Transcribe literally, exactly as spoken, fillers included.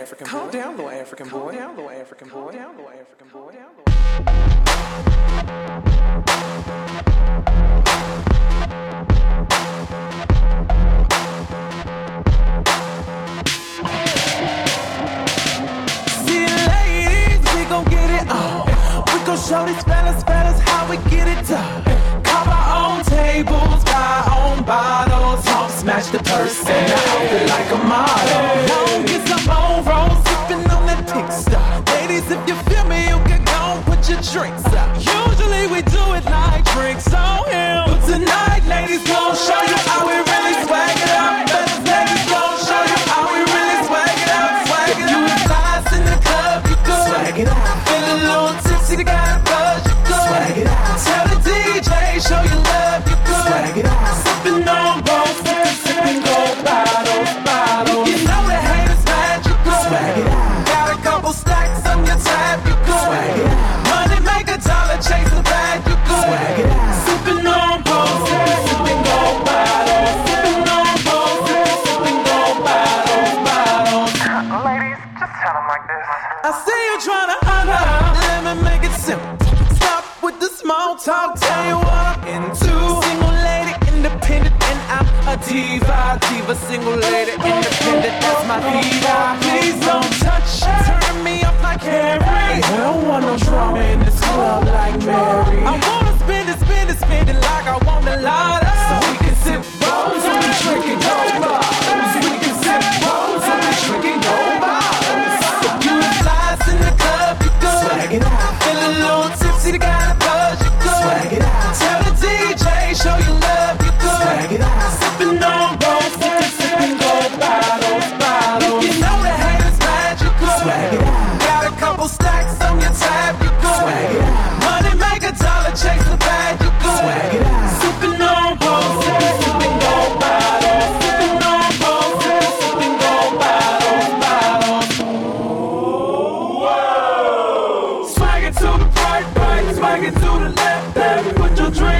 African boy. Calm down, little African boy. Calm down, little African boy. Calm down, little African boy. See, ladies, we gon' get it on. We gon' show these fellas, fellas how we get it done. Cop our own tables, buy our own bottles. Talk, smash the purse, and I feel like a model. Long get some on roll, sipping on that pink stuff. Ladies, if you feel me, you can go put your drinks up. Usually we do it like drinks on him, but tonight, ladies, gon' show you how we really swag it up. Ladies, gon' show you how we really swag it up. Swag it up. You flies in the club, you good. Swag it up. Feel a little tipsy, got a buzz, you good. Swag it up. Tell the D J, show you love, you good. Swag it up. Sipping on both, sipping, sipping gold bottles, bottles. You know the haters mad, you good. Swag it up. Got a couple stacks on your tab, you good. Swag it up. Money make a dollar, chase the bag, you good. Swag it up. Sipping on both, sipping, sipping gold bottles. Sipping on both, sipping, sipping gold bottles, bottles. Ladies, just tell them like this. I see you tryna holler, let me make it simple. Stop with the small talk, tell you what I'm into. Single lady, independent, and I'm a diva. Diva, single lady, independent, that's my diva. Please don't touch, turn me up like Harry. I don't want no drama in this club like Mary. I wanna spend it, spend it, spend it like I want a lot of. So we can sip bottles, so we drinking gold bottles. We can sip bottles, so we drinking gold bottles. So you flies in the club, you good. Swag it out. Feel a little tipsy, got a buzz, you good. Swag it out. Tell the D J, show you love, you good. Swag it out. Sipping on both, sipping, sipping gold bottles, bottles. You know the haters mad, you good. Swag it out. Got a couple stacks on your tab, you good. Swag it out. Money make a dollar, chase the bag, you good. Swag it out. Sipping on both, sipping, sipping gold bottles. Sipping on both, sipping, sipping gold bottles, bottles. Swag it to the right, right, swag it to the left, left. Put your drink